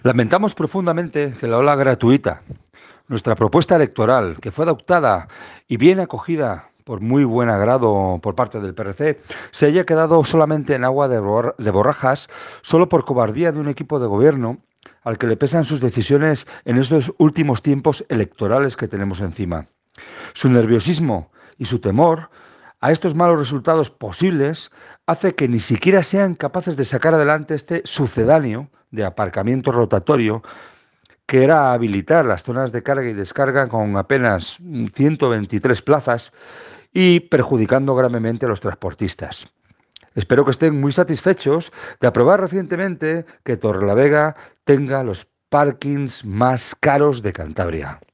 Lamentamos profundamente que la ola gratuita, nuestra propuesta electoral, que fue adoptada y bien acogida por muy buen agrado por parte del PRC, se haya quedado solamente en agua de borrajas, solo por cobardía de un equipo de gobierno al que le pesan sus decisiones en estos últimos tiempos electorales que tenemos encima. Su nerviosismo y su temor a estos malos resultados posibles hace que ni siquiera sean capaces de sacar adelante este sucedáneo de aparcamiento rotatorio que era habilitar las zonas de carga y descarga con apenas 123 plazas y perjudicando gravemente a los transportistas. Espero que estén muy satisfechos de aprobar recientemente que Torrelavega tenga los parkings más caros de Cantabria.